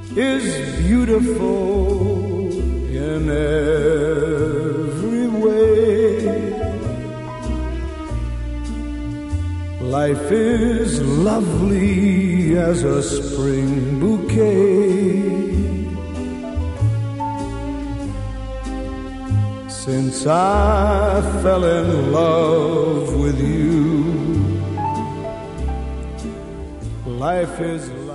is beautiful in every way. Life is lovely as a spring bouquet. Since I fell in love with you, life is